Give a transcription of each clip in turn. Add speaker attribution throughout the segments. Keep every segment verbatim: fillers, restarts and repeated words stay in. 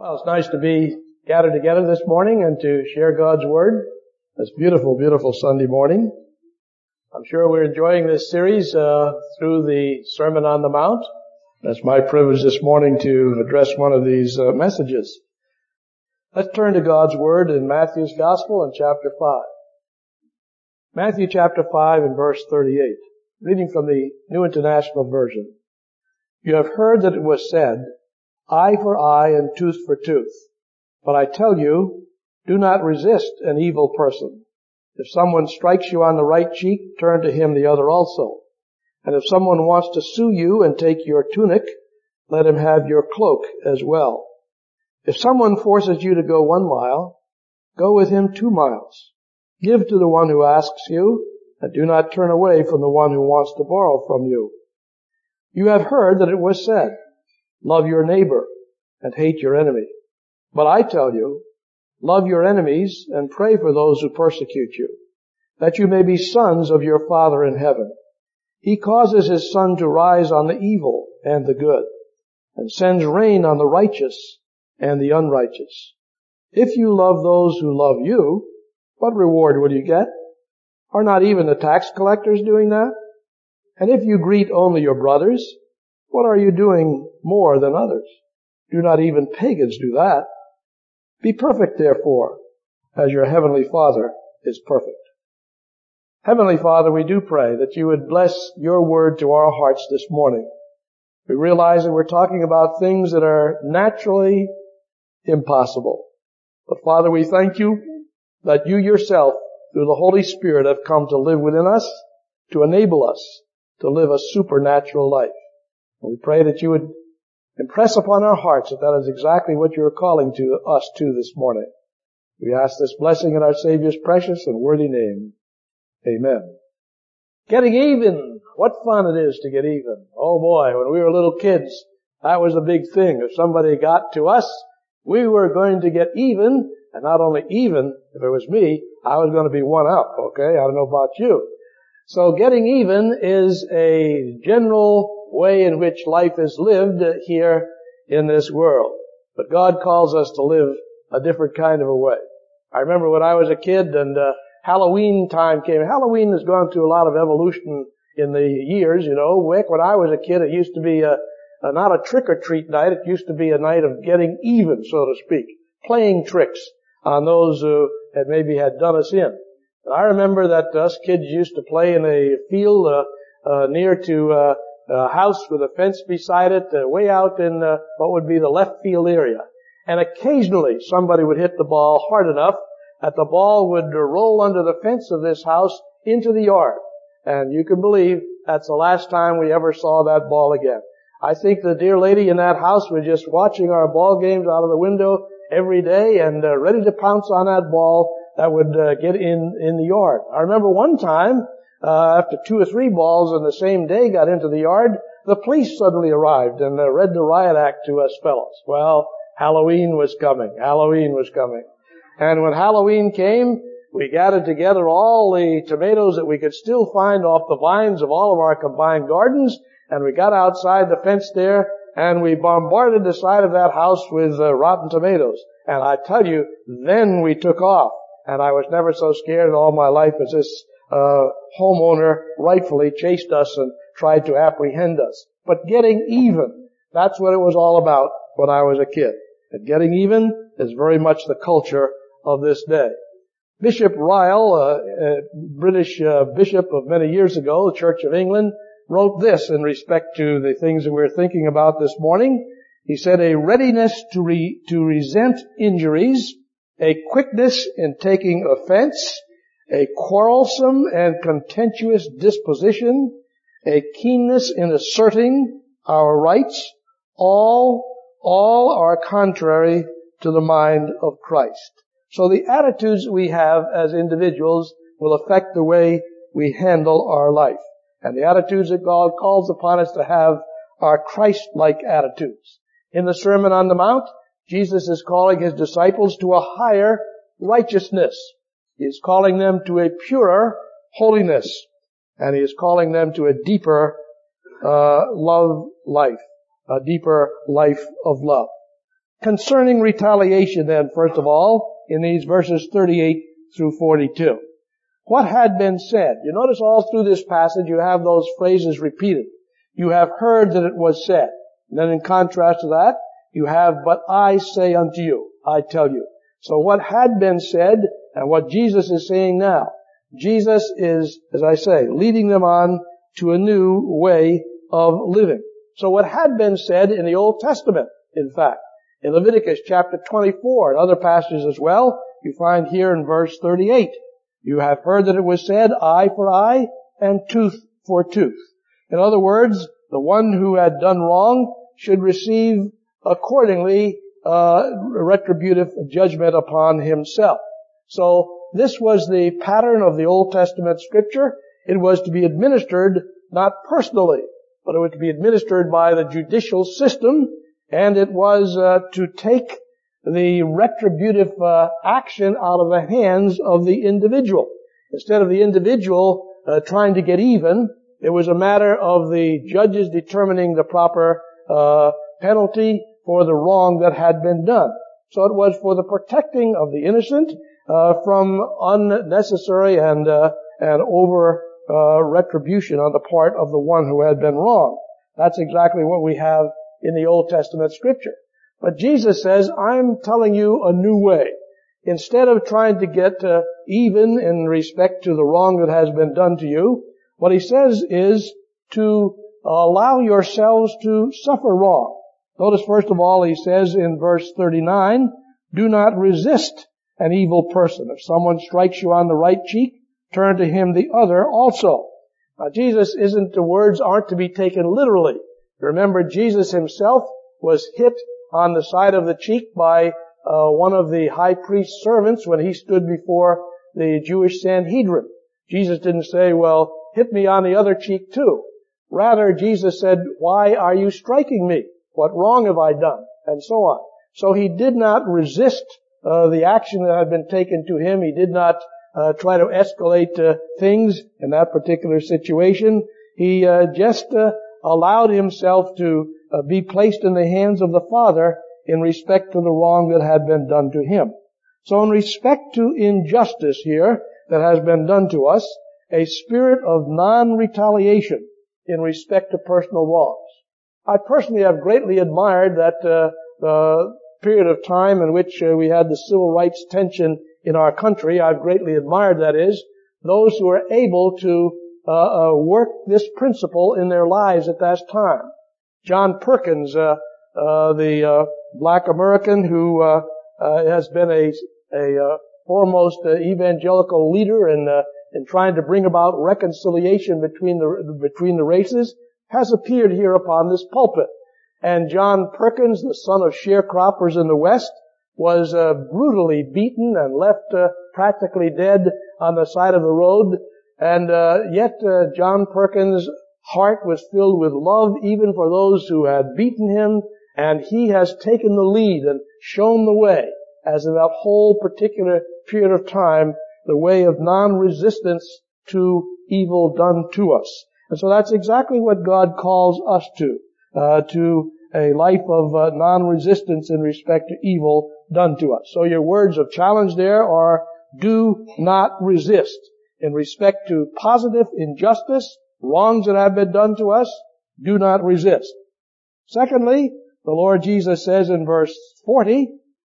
Speaker 1: Well, it's nice to be gathered together this morning and to share God's Word. This beautiful, beautiful Sunday morning. I'm sure we're enjoying this series uh, through the Sermon on the Mount. It's my privilege this morning to address one of these uh, messages. Let's turn to God's Word in Matthew's Gospel in chapter five. Matthew chapter five and verse thirty-eight. Reading from the New International Version. You have heard that it was said, eye for eye and tooth for tooth. But I tell you, do not resist an evil person. If someone strikes you on the right cheek, turn to him the other also. And if someone wants to sue you and take your tunic, let him have your cloak as well. If someone forces you to go one mile, go with him two miles. Give to the one who asks you, and do not turn away from the one who wants to borrow from you. You have heard that it was said, love your neighbor and hate your enemy. But I tell you, love your enemies and pray for those who persecute you, that you may be sons of your Father in heaven. He causes his sun to rise on the evil and the good, and sends rain on the righteous and the unrighteous. If you love those who love you, what reward will you get? Are not even the tax collectors doing that? And if you greet only your brothers, what are you doing more than others? Do not even pagans do that? Be perfect, therefore, as your heavenly Father is perfect. Heavenly Father, we do pray that you would bless your word to our hearts this morning. We realize that we're talking about things that are naturally impossible. But Father, we thank you that you yourself, through the Holy Spirit, have come to live within us, to enable us to live a supernatural life. And we pray that you would impress upon our hearts that that is exactly what you're calling to us to this morning. We ask this blessing in our Savior's precious and worthy name. Amen. Getting even. What fun it is to get even. Oh boy, when we were little kids, that was a big thing. If somebody got to us, we were going to get even, and not only even, if it was me, I was going to be one up, okay? I don't know about you. So getting even is a general way in which life is lived here in this world. But God calls us to live a different kind of a way. I remember when I was a kid and uh, Halloween time came. Halloween has gone through a lot of evolution in the years, you know. Back when I was a kid, it used to be a, a not a trick-or-treat night. It used to be a night of getting even, so to speak, playing tricks on those who had maybe had done us in. And I remember that us kids used to play in a field uh, uh, near to uh, a house with a fence beside it, uh, way out in uh, what would be the left field area. And occasionally somebody would hit the ball hard enough that the ball would roll under the fence of this house into the yard. And you can believe that's the last time we ever saw that ball again. I think the dear lady in that house was just watching our ball games out of the window every day and uh, ready to pounce on that ball that would uh, get in in the yard. I remember one time, uh, after two or three balls in the same day got into the yard, the police suddenly arrived and uh, read the riot act to us fellows. Well, Halloween was coming. Halloween was coming. And when Halloween came, we gathered together all the tomatoes that we could still find off the vines of all of our combined gardens, and we got outside the fence there, and we bombarded the side of that house with uh, rotten tomatoes. And I tell you, then we took off. And I was never so scared in all my life as this uh homeowner rightfully chased us and tried to apprehend us. But getting even, that's what it was all about when I was a kid. And getting even is very much the culture of this day. Bishop Ryle, uh, a British uh, bishop of many years ago, the Church of England, wrote this in respect to the things that we're thinking about this morning. He said, a readiness to re- to resent injuries, a quickness in taking offense, a quarrelsome and contentious disposition, a keenness in asserting our rights, all, all are contrary to the mind of Christ. So the attitudes we have as individuals will affect the way we handle our life. And the attitudes that God calls upon us to have are Christ-like attitudes. In the Sermon on the Mount, Jesus is calling his disciples to a higher righteousness. He is calling them to a purer holiness. And he is calling them to a deeper uh, love life, a deeper life of love. Concerning retaliation then, first of all, in these verses thirty-eight through forty-two. What had been said? You notice all through this passage you have those phrases repeated. You have heard that it was said. And then in contrast to that, you have, but I say unto you, I tell you. So what had been said and what Jesus is saying now. Jesus is, as I say, leading them on to a new way of living. So what had been said in the Old Testament, in fact, in Leviticus chapter twenty-four and other passages as well, you find here in verse thirty-eight, you have heard that it was said, eye for eye and tooth for tooth. In other words, the one who had done wrong should receive accordingly uh, retributive judgment upon himself. So this was the pattern of the Old Testament scripture. It was to be administered not personally, but it was to be administered by the judicial system, and it was uh, to take the retributive uh, action out of the hands of the individual. Instead of the individual uh, trying to get even, it was a matter of the judges determining the proper uh, penalty for the wrong that had been done. So it was for the protecting of the innocent uh, from unnecessary and uh, and over uh, retribution on the part of the one who had been wronged. That's exactly what we have in the Old Testament scripture. But Jesus says, I'm telling you a new way. Instead of trying to get uh, even in respect to the wrong that has been done to you, what he says is to allow yourselves to suffer wrong. Notice first of all, he says in verse thirty-nine, do not resist an evil person. If someone strikes you on the right cheek, turn to him the other also. Now Jesus isn't, the words aren't to be taken literally. Remember, Jesus himself was hit on the side of the cheek by uh, one of the high priest's servants when he stood before the Jewish Sanhedrin. Jesus didn't say, well, hit me on the other cheek too. Rather, Jesus said, why are you striking me? What wrong have I done? And so on. So he did not resist uh, the action that had been taken to him. He did not uh, try to escalate uh, things in that particular situation. He uh, just uh, allowed himself to uh, be placed in the hands of the Father in respect to the wrong that had been done to him. So in respect to injustice here that has been done to us, a spirit of non-retaliation in respect to personal wrongs. I personally have greatly admired that uh, the period of time in which uh, we had the civil rights tension in our country. I've greatly admired, that is, those who are able to uh, uh, work this principle in their lives at that time. John Perkins, uh, uh, the uh, black American who uh, uh, has been a, a uh, foremost uh, evangelical leader in uh, in trying to bring about reconciliation between the between the races, has appeared here upon this pulpit. And John Perkins, the son of sharecroppers in the West, was uh, brutally beaten and left uh, practically dead on the side of the road. And uh, yet uh, John Perkins' heart was filled with love even for those who had beaten him, and he has taken the lead and shown the way, as in that whole particular period of time, the way of non-resistance to evil done to us. And so that's exactly what God calls us to, uh, to a life of uh, non-resistance in respect to evil done to us. So your words of challenge there are, do not resist. In respect to positive injustice, wrongs that have been done to us, do not resist. Secondly, the Lord Jesus says in verse forty,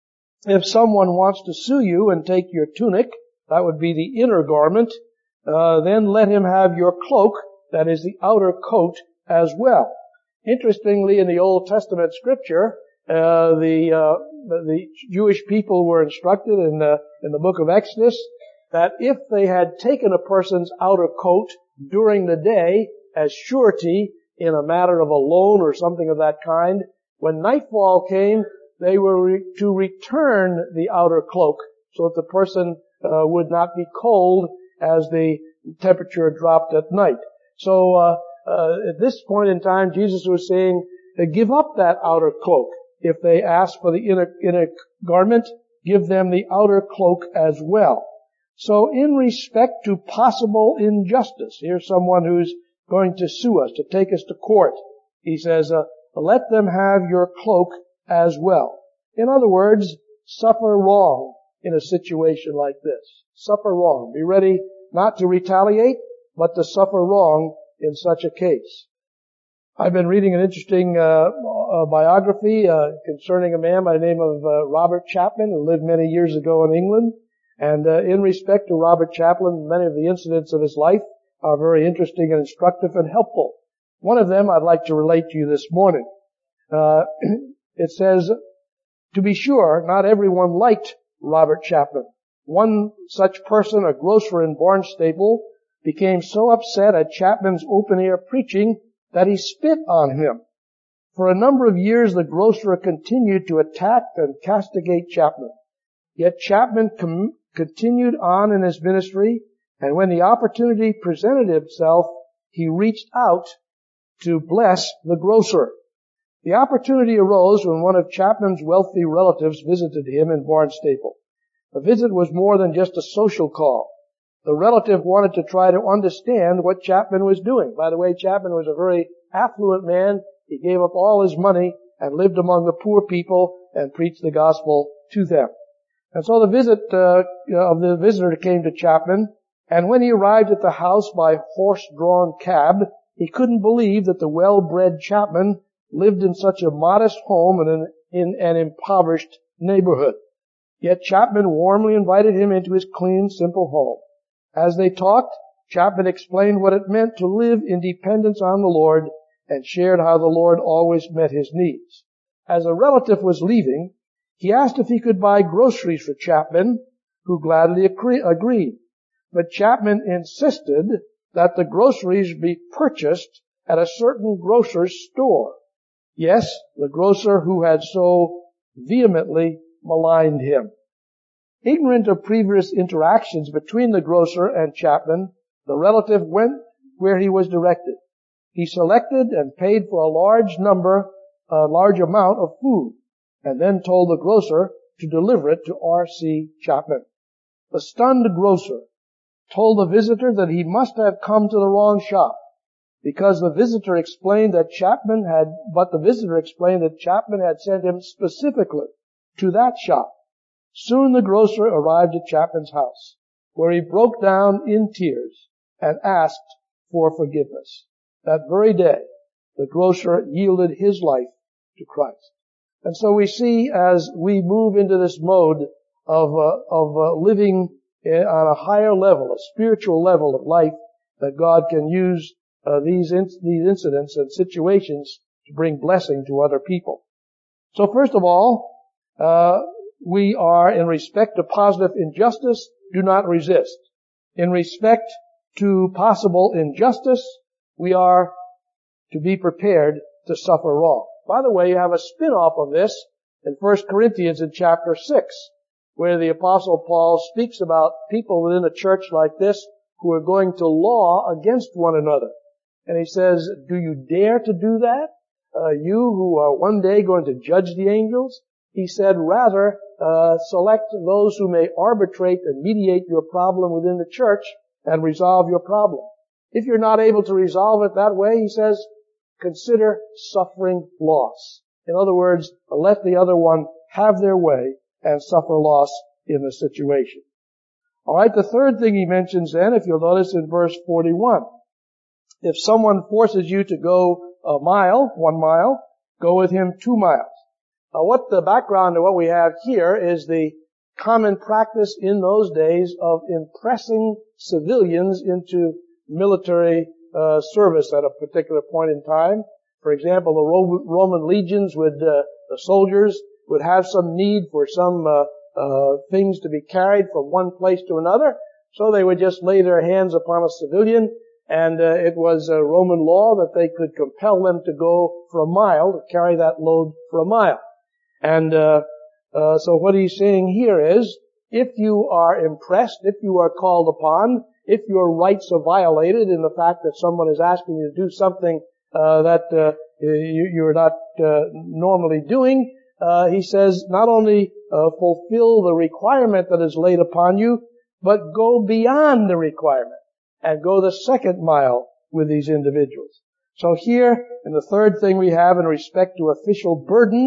Speaker 1: if someone wants to sue you and take your tunic, that would be the inner garment, uh, then let him have your cloak, that is the outer coat, as well. Interestingly, in the Old Testament scripture, uh, the, uh, the Jewish people were instructed in the, in the book of Exodus that if they had taken a person's outer coat during the day as surety in a matter of a loan or something of that kind, when nightfall came, they were re- to return the outer cloak so that the person uh, would not be cold as the temperature dropped at night. So uh, uh, at this point in time, Jesus was saying, uh, give up that outer cloak. If they ask for the inner, inner garment, give them the outer cloak as well. So in respect to possible injustice, here's someone who's going to sue us, to take us to court. He says, uh, let them have your cloak as well. In other words, suffer wrong in a situation like this. Suffer wrong. Be ready not to retaliate, but to suffer wrong in such a case. I've been reading an interesting uh, uh, biography uh, concerning a man by the name of uh, Robert Chapman, who lived many years ago in England. And uh, in respect to Robert Chapman, many of the incidents of his life are very interesting and instructive and helpful. One of them I'd like to relate to you this morning. Uh, it says, to be sure, not everyone liked Robert Chapman. One such person, a grocer in Barnstaple, became so upset at Chapman's open-air preaching that he spit on him. For a number of years, the grocer continued to attack and castigate Chapman. Yet Chapman com- continued on in his ministry, and when the opportunity presented itself, he reached out to bless the grocer. The opportunity arose when one of Chapman's wealthy relatives visited him in Barnstaple. The visit was more than just a social call. The relative wanted to try to understand what Chapman was doing. By the way, Chapman was a very affluent man. He gave up all his money and lived among the poor people and preached the gospel to them. And so the visit uh, of the visitor came to Chapman, and when he arrived at the house by horse-drawn cab, he couldn't believe that the well-bred Chapman lived in such a modest home in an, in an impoverished neighborhood. Yet Chapman warmly invited him into his clean, simple home. As they talked, Chapman explained what it meant to live in dependence on the Lord and shared how the Lord always met his needs. As a relative was leaving, he asked if he could buy groceries for Chapman, who gladly agreed. But Chapman insisted that the groceries be purchased at a certain grocer's store. Yes, the grocer who had so vehemently maligned him. Ignorant of previous interactions between the grocer and Chapman, the relative went where he was directed. He selected and paid for a large number, a large amount of food, and then told the grocer to deliver it to R C Chapman. The stunned grocer told the visitor that he must have come to the wrong shop, because the visitor explained that Chapman had, but the visitor explained that Chapman had sent him specifically to that shop. Soon the grocer arrived at Chapman's house, where he broke down in tears and asked for forgiveness. That very day, the grocer yielded his life to Christ. And so we see as we move into this mode of, uh, of uh, living on a higher level, a spiritual level of life, that God can use uh, these in- these incidents and situations to bring blessing to other people. So first of all, uh, we are, in respect to positive injustice, do not resist. In respect to possible injustice, we are to be prepared to suffer wrong. By the way, you have a spin-off of this in First Corinthians in chapter six, where the Apostle Paul speaks about people within a church like this who are going to law against one another. And he says, do you dare to do that? Uh, you who are one day going to judge the angels? He said, rather, uh, select those who may arbitrate and mediate your problem within the church and resolve your problem. If you're not able to resolve it that way, he says, consider suffering loss. In other words, let the other one have their way and suffer loss in the situation. All right, the third thing he mentions then, if you'll notice in verse forty-one, if someone forces you to go a mile, one mile, go with him two miles. Now, what the background to what we have here is the common practice in those days of impressing civilians into military uh, service at a particular point in time. For example, the Ro- Roman legions would, uh, the soldiers would have some need for some uh, uh, things to be carried from one place to another, so they would just lay their hands upon a civilian, and uh, it was a Roman law that they could compel them to go for a mile, to carry that load for a mile. And uh, uh, so what he's saying here is, if you are impressed, if you are called upon, if your rights are violated in the fact that someone is asking you to do something uh, that uh, you, you're not uh, normally doing, uh, he says, not only uh, fulfill the requirement that is laid upon you, but go beyond the requirement and go the second mile with these individuals. So here, in the third thing we have in respect to official burdens,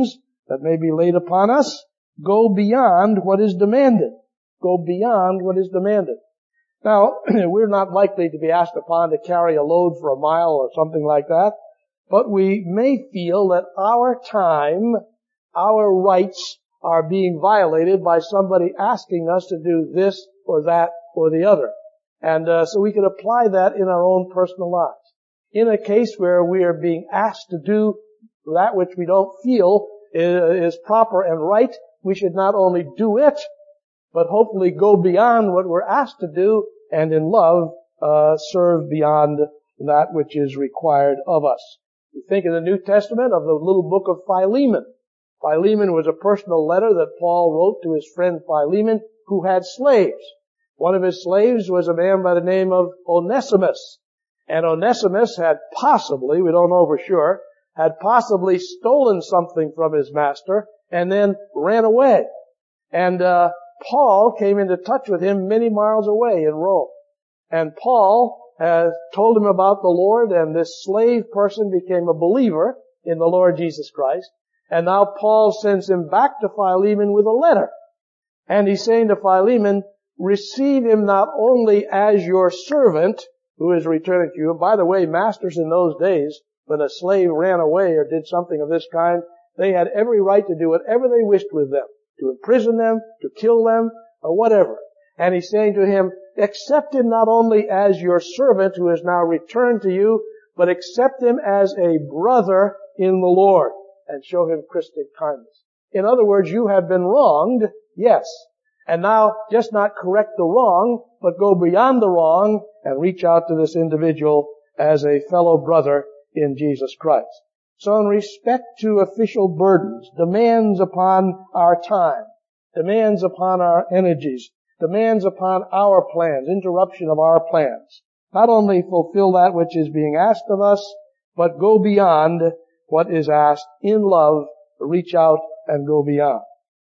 Speaker 1: that may be laid upon us, go beyond what is demanded. Go beyond what is demanded. Now, we're not likely to be asked upon to carry a load for a mile or something like that, but we may feel that our time, our rights are being violated by somebody asking us to do this or that or the other. And uh, so we can apply that in our own personal lives. In a case where we are being asked to do that which we don't feel is, is proper and right, we should not only do it, but hopefully go beyond what we're asked to do and in love uh serve beyond that which is required of us. We think in the New Testament of the little book of Philemon. Philemon was a personal letter that Paul wrote to his friend Philemon, who had slaves. One of his slaves was a man by the name of Onesimus. And Onesimus had possibly, we don't know for sure, had possibly stolen something from his master and then ran away. And uh Paul came into touch with him many miles away in Rome. And Paul has told him about the Lord, and this slave person became a believer in the Lord Jesus Christ. And now Paul sends him back to Philemon with a letter. And he's saying to Philemon, receive him not only as your servant, who is returning to you. And by the way, masters in those days, when a slave ran away or did something of this kind, they had every right to do whatever they wished with them. To imprison them, to kill them, or whatever. And he's saying to him, accept him not only as your servant who is now returned to you, but accept him as a brother in the Lord and show him Christian kindness. In other words, you have been wronged, yes. And now just not correct the wrong, but go beyond the wrong and reach out to this individual as a fellow brother in Jesus Christ. So in respect to official burdens, demands upon our time, demands upon our energies, demands upon our plans, interruption of our plans, not only fulfill that which is being asked of us, but go beyond what is asked in love, reach out and go beyond.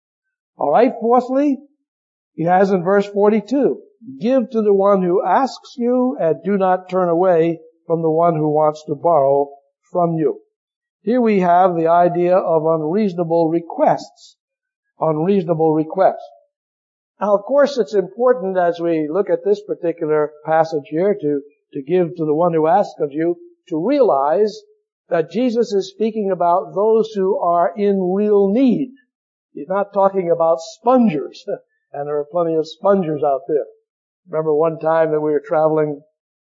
Speaker 1: All right, fourthly, he has in verse forty-two, give to the one who asks you and do not turn away from the one who wants to borrow from you. Here we have the idea of unreasonable requests. Unreasonable requests. Now, of course, it's important as we look at this particular passage here to, to give to the one who asks of you to realize that Jesus is speaking about those who are in real need. He's not talking about spongers, and there are plenty of spongers out there. Remember one time that we were traveling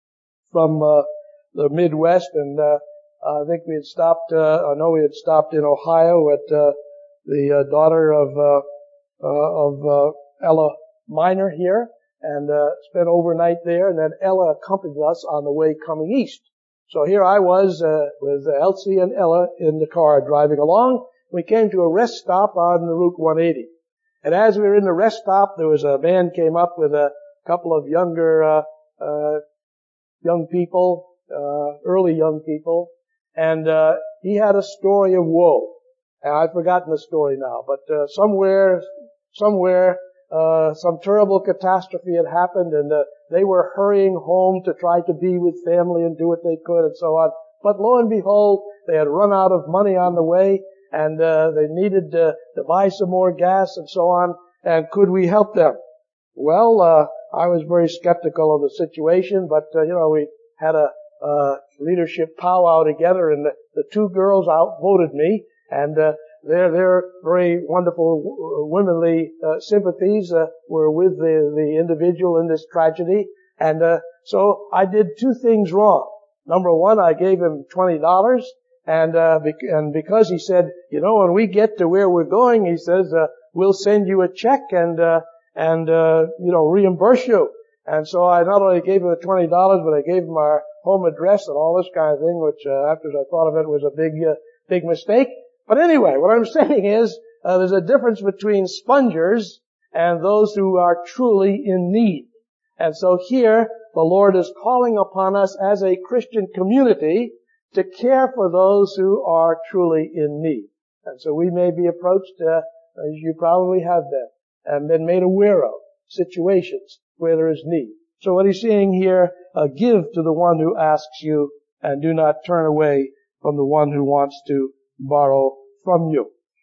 Speaker 1: from uh, the Midwest and uh, I think we had stopped, uh, I know we had stopped in Ohio at, uh, the, uh, daughter of, uh, uh, of, uh, Ella Miner here and, uh, spent overnight there and then Ella accompanied us on the way coming east. So here I was, uh, with Elsie and Ella in the car driving along. We came to a rest stop on the Route one eighty. And as we were in the rest stop, there was a man came up with a couple of younger, uh, uh, young people, uh, early young people. And uh he had a story of woe. And I've forgotten the story now, but uh, somewhere, somewhere, uh some terrible catastrophe had happened, and uh, they were hurrying home to try to be with family and do what they could and so on. But lo and behold, they had run out of money on the way, and uh they needed uh, to buy some more gas and so on. And could we help them? Well, uh I was very skeptical of the situation, but uh, you know, we had a uh leadership powwow together, and the, the two girls outvoted me, and uh their their very wonderful w- womanly uh, sympathies uh, were with the the individual in this tragedy. And uh so I did two things wrong. Number one, I gave him twenty dollars, and uh bec- and because he said, you know, when we get to where we're going, he says, uh we'll send you a check and uh and uh you know, reimburse you. And so I not only gave him the twenty dollars, but I gave him our home address and all this kind of thing, which uh, after I thought of it was a big, uh, big mistake. But anyway, what I'm saying is uh, there's a difference between spongers and those who are truly in need. And so here the Lord is calling upon us as a Christian community to care for those who are truly in need. And so we may be approached, uh, as you probably have been, and been made aware of situations where there is need. So what he's saying here, uh, give to the one who asks you and do not turn away from the one who wants to borrow from you.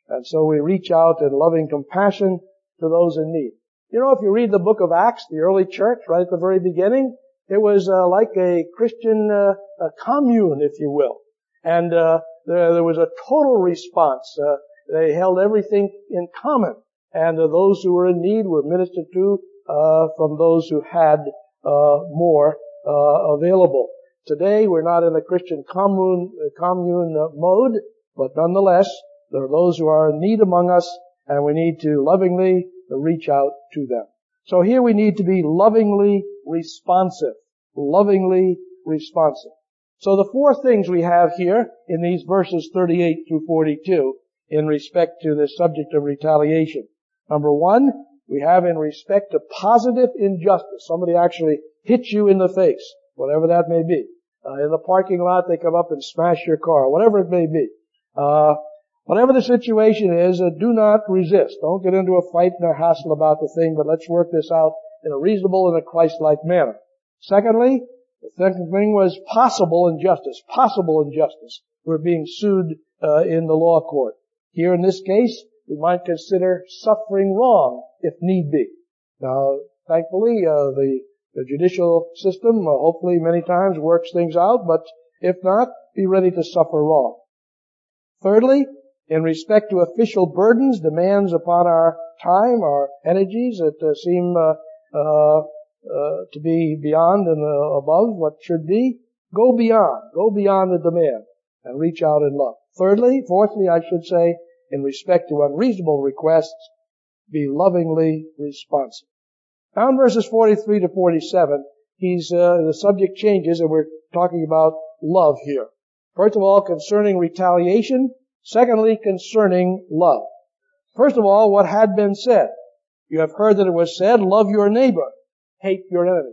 Speaker 1: And so we reach out in loving compassion to those in need. You know, if you read the book of Acts, the early church, right at the very beginning, it was uh, like a Christian uh, a commune, if you will. And uh, there, there was a total response. Uh, they held everything in common. And uh, those who were in need were ministered to uh, from those who had uh, more uh, available. Today, we're not in a Christian commune, commune uh, mode, but nonetheless, there are those who are in need among us, and we need to lovingly reach out to them. So here we need to be lovingly responsive. Lovingly responsive. So the four things we have here in these verses thirty-eight through forty-two in respect to the subject of retaliation. Number one, we have in respect to positive injustice. Somebody actually hits you in the face, whatever that may be. Uh, in the parking lot, they come up and smash your car, whatever it may be. Uh, whatever the situation is, uh, do not resist. Don't get into a fight and a hassle about the thing, but let's work this out in a reasonable and a Christ-like manner. Secondly, the second thing was possible injustice. Possible injustice. We're being sued uh, in the law court. Here in this case, we might consider suffering wrong if need be. Now, thankfully, uh, the, the judicial system uh, hopefully many times works things out, but if not, be ready to suffer wrong. Thirdly, in respect to official burdens, demands upon our time, our energies that uh, seem uh, uh, uh, to be beyond and uh, above what should be, go beyond. Go beyond the demand and reach out in love. Thirdly, fourthly, I should say, in respect to unreasonable requests, be lovingly responsive. Now in verses forty-three to forty-seven, he's, uh, the subject changes and we're talking about love here. First of all, concerning retaliation. Secondly, concerning love. First of all, what had been said. You have heard that it was said, love your neighbor, hate your enemy.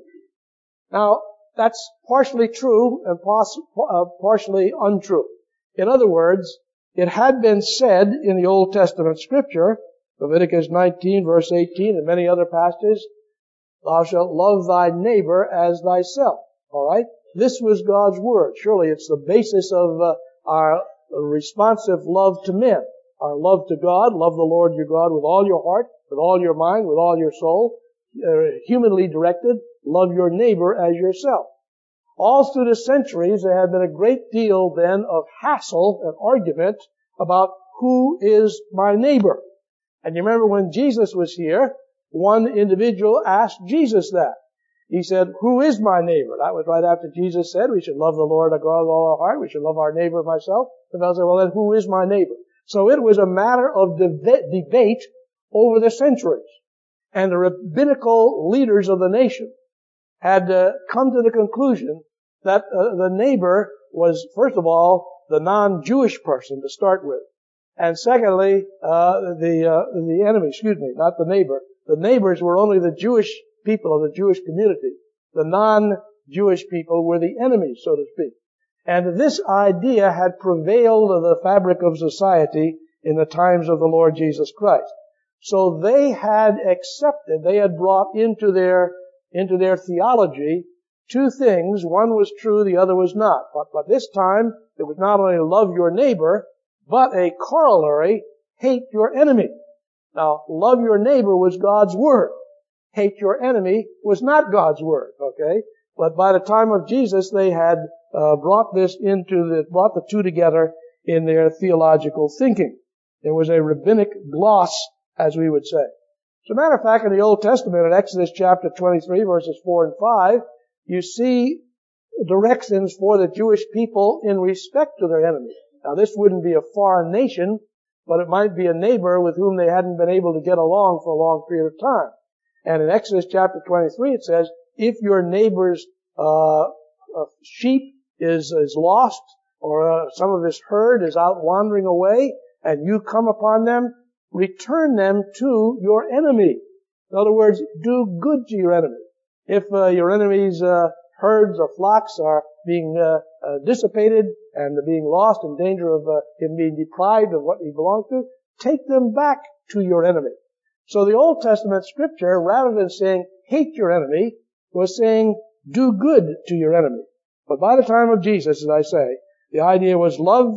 Speaker 1: Now, that's partially true and poss- uh, partially untrue. In other words, it had been said in the Old Testament scripture, Leviticus nineteen verse eighteen and many other passages, thou shalt love thy neighbor as thyself. Alright? This was God's word. Surely it's the basis of uh, our responsive love to men. Our love to God, love the Lord your God with all your heart, with all your mind, with all your soul, uh, humanly directed, love your neighbor as yourself. All through the centuries, there had been a great deal then of hassle and argument about who is my neighbor. And you remember when Jesus was here, one individual asked Jesus that. He said, who is my neighbor? That was right after Jesus said, we should love the Lord our God with all our heart. We should love our neighbor myself. The fellow said, well then who is my neighbor? So it was a matter of deb- debate over the centuries. And the rabbinical leaders of the nation had uh, come to the conclusion that uh, the neighbor was, first of all, the non-Jewish person to start with. And secondly, uh, the, uh, the enemy, excuse me, not the neighbor. The neighbors were only the Jewish people of the Jewish community. The non-Jewish people were the enemies, so to speak. And this idea had prevailed in the fabric of society in the times of the Lord Jesus Christ. So they had accepted, they had brought into their, into their theology two things. One was true, the other was not. But, but this time, it was not only love your neighbor, but a corollary, hate your enemy. Now, love your neighbor was God's word. Hate your enemy was not God's word, okay? But by the time of Jesus, they had uh, brought this into the, brought the two together in their theological thinking. There was a rabbinic gloss, as we would say. As a matter of fact, in the Old Testament, in Exodus chapter twenty-three, verses four and five, you see directions for the Jewish people in respect to their enemy. Now, this wouldn't be a foreign nation, but it might be a neighbor with whom they hadn't been able to get along for a long period of time. And in Exodus chapter twenty-three, it says, if your neighbor's uh, uh sheep is is lost, or uh, some of his herd is out wandering away, and you come upon them, return them to your enemy. In other words, do good to your enemy. If uh, your enemy's uh, herds or flocks are being uh, uh, dissipated and being lost, in danger of uh, him being deprived of what he belongs to, take them back to your enemy. So the Old Testament scripture, rather than saying hate your enemy, was saying do good to your enemy. But by the time of Jesus, as I say, the idea was love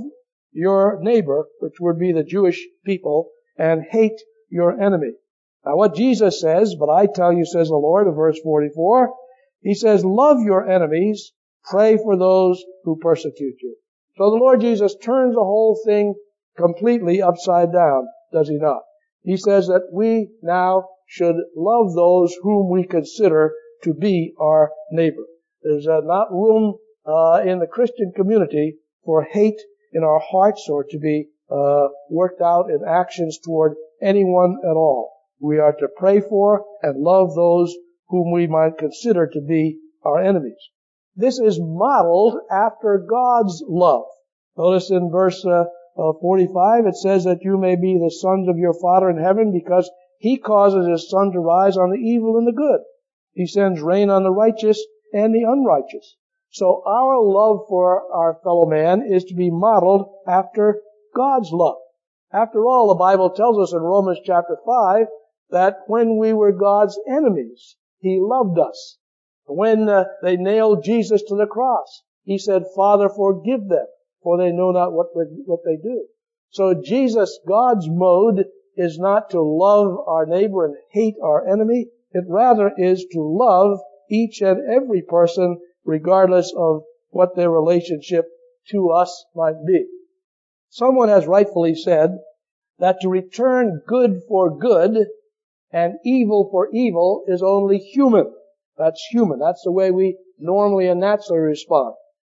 Speaker 1: your neighbor, which would be the Jewish people, and hate your enemy. Now what Jesus says, but I tell you, says the Lord, in verse forty-four, He says, love your enemies, pray for those who persecute you. So the Lord Jesus turns the whole thing completely upside down, does He not? He says that we now should love those whom we consider to be our neighbor. There's uh, not room uh, in the Christian community for hate in our hearts or to be uh, worked out in actions toward anyone at all. We are to pray for and love those whom we might consider to be our enemies. This is modeled after God's love. Notice in verse uh, uh, forty-five, it says that you may be the sons of your Father in heaven because He causes His sun to rise on the evil and the good. He sends rain on the righteous and the unrighteous. So our love for our fellow man is to be modeled after God's love. After all, the Bible tells us in Romans chapter five that when we were God's enemies, He loved us. When uh, they nailed Jesus to the cross, He said, Father, forgive them, for they know not what, what they do. So Jesus, God's mode, is not to love our neighbor and hate our enemy. It rather is to love each and every person regardless of what their relationship to us might be. Someone has rightfully said that to return good for good and evil for evil is only human. That's human. That's the way we normally and naturally respond.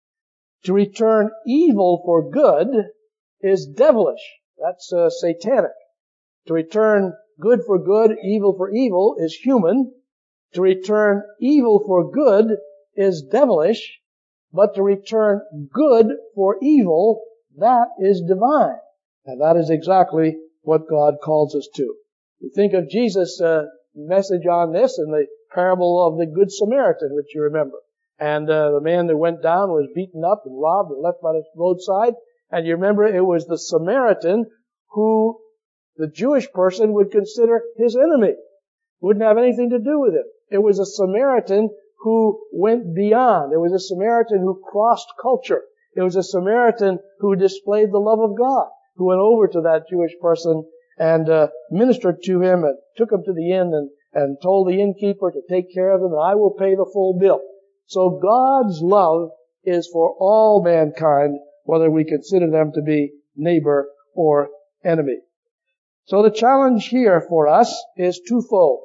Speaker 1: To return evil for good is devilish. That's uh, satanic. To return good for good, evil for evil is human. To return evil for good is devilish. But to return good for evil, that is divine. And that is exactly what God calls us to. We think of Jesus' uh, message on this in the parable of the Good Samaritan, which you remember. And uh, the man that went down was beaten up and robbed and left by the roadside. And you remember it was the Samaritan who the Jewish person would consider his enemy. Wouldn't have anything to do with him. It was a Samaritan who went beyond. It was a Samaritan who crossed culture. It was a Samaritan who displayed the love of God, who went over to that Jewish person and uh, ministered to him and took him to the inn and, and told the innkeeper to take care of him, and I will pay the full bill. So God's love is for all mankind, whether we consider them to be neighbor or enemy. So the challenge here for us is twofold.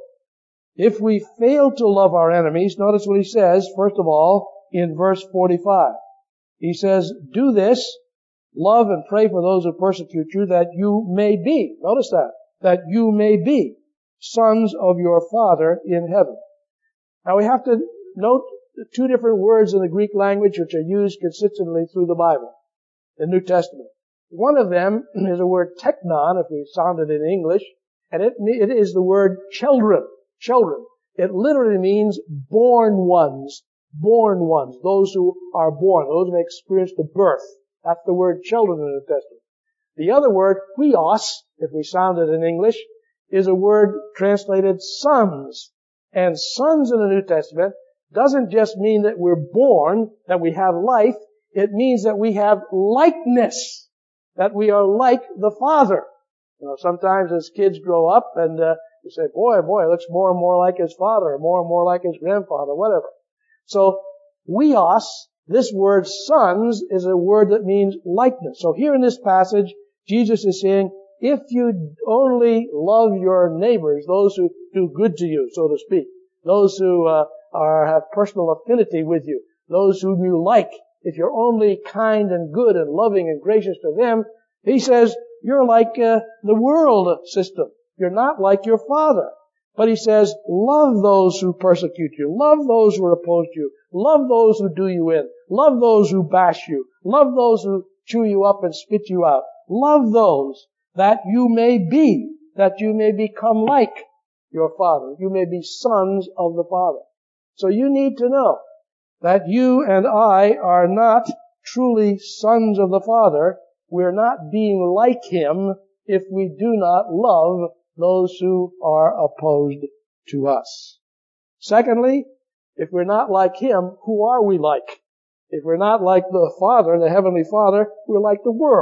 Speaker 1: If we fail to love our enemies, notice what he says, first of all, in verse forty-five. He says, do this, love and pray for those who persecute you, that you may be, notice that, that you may be sons of your Father in heaven. Now we have to note two different words in the Greek language which are used consistently through the Bible, the New Testament. One of them is the word teknon, if we sound it in English, and it, it is the word children. Children. It literally means born ones. Born ones. Those who are born. Those who have experienced the birth. That's the word children in the New Testament. The other word, huios, if we sound it in English, is a word translated sons. And sons in the New Testament doesn't just mean that we're born, that we have life. It means that we have likeness. That we are like the Father. You know, sometimes as kids grow up and uh, you say, boy, boy, looks more and more like his father, or more and more like his grandfather, whatever. So, huios, this word sons, is a word that means likeness. So here in this passage, Jesus is saying, if you only love your neighbors, those who do good to you, so to speak, those who uh, are have personal affinity with you, those whom you like, if you're only kind and good and loving and gracious to them, he says, you're like uh, the world system. You're not like your Father. But he says, love those who persecute you. Love those who oppose you. Love those who do you in. Love those who bash you. Love those who chew you up and spit you out. Love those that you may be, that you may become like your Father. You may be sons of the Father. So you need to know that you and I are not truly sons of the Father. We're not being like Him if we do not love those who are opposed to us. Secondly, if we're not like Him, who are we like? If we're not like the Father, the Heavenly Father, we're like the world.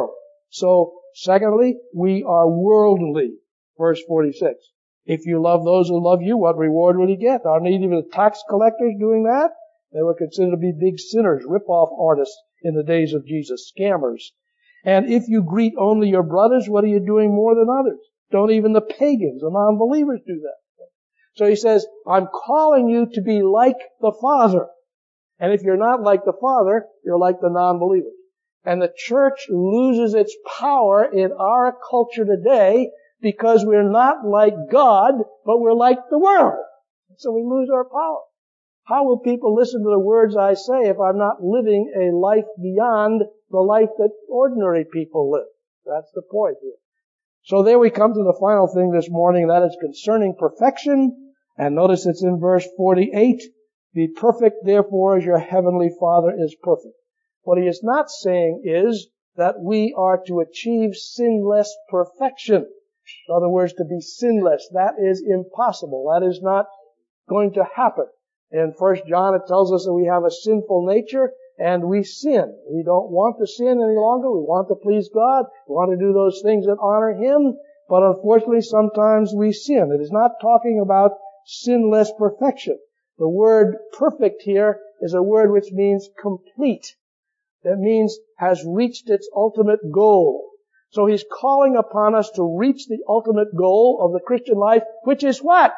Speaker 1: So, secondly, we are worldly. Verse forty-six. If you love those who love you, what reward will you get? Aren't even the tax collectors doing that? They were considered to be big sinners, rip-off artists in the days of Jesus, scammers. And if you greet only your brothers, what are you doing more than others? Don't even the pagans, the non-believers do that. So he says, I'm calling you to be like the Father. And if you're not like the Father, you're like the non-believers. And the church loses its power in our culture today because we're not like God, but we're like the world. So we lose our power. How will people listen to the words I say if I'm not living a life beyond the life that ordinary people live? That's the point here. So there we come to the final thing this morning, that is concerning perfection. And notice it's in verse forty-eight. Be perfect, therefore, as your heavenly Father is perfect. What he is not saying is that we are to achieve sinless perfection. In other words, to be sinless. That is impossible. That is not going to happen. In First John, it tells us that we have a sinful nature and we sin. We don't want to sin any longer. We want to please God. We want to do those things that honor Him. But unfortunately, sometimes we sin. It is not talking about sinless perfection. The word perfect here is a word which means complete. That means has reached its ultimate goal. So He's calling upon us to reach the ultimate goal of the Christian life, which is what?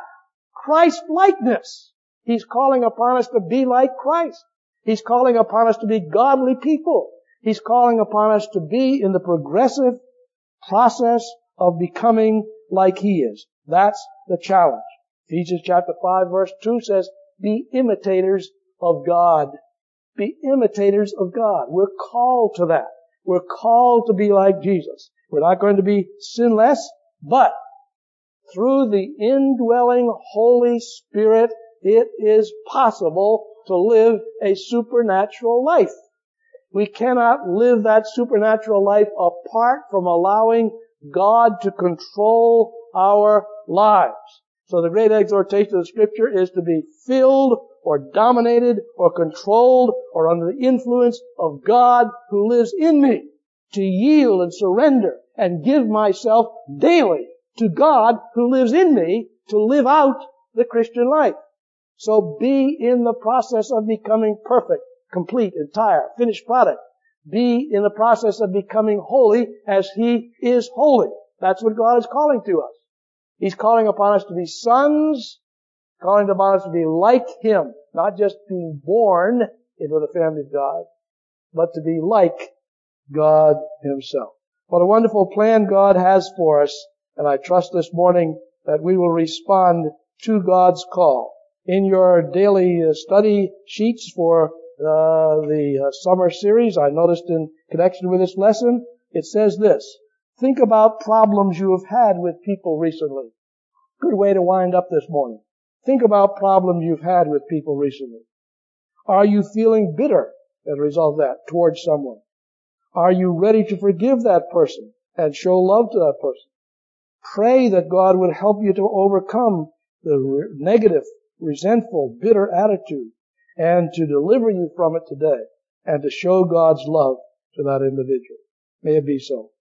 Speaker 1: Christ-likeness. He's calling upon us to be like Christ. He's calling upon us to be godly people. He's calling upon us to be in the progressive process of becoming like He is. That's the challenge. Ephesians chapter five verse two says, be imitators of God. Be imitators of God. We're called to that. We're called to be like Jesus. We're not going to be sinless, but through the indwelling Holy Spirit, it is possible to live a supernatural life. We cannot live that supernatural life apart from allowing God to control our lives. So the great exhortation of the Scripture is to be filled or dominated or controlled or under the influence of God who lives in me. To yield and surrender and give myself daily to God who lives in me to live out the Christian life. So be in the process of becoming perfect, complete, entire, finished product. Be in the process of becoming holy as He is holy. That's what God is calling to us. He's calling upon us to be sons, calling upon us to be like Him, not just being born into the family of God, but to be like God Himself. What a wonderful plan God has for us, and I trust this morning that we will respond to God's call. In your daily study sheets for uh, the uh, summer series, I noticed in connection with this lesson, it says this: think about problems you have had with people recently. Good way to wind up this morning. Think about problems you've had with people recently. Are you feeling bitter as a result of that towards someone? Are you ready to forgive that person and show love to that person? Pray that God would help you to overcome the re- negative, resentful, bitter attitude and to deliver you from it today and to show God's love to that individual. May it be so.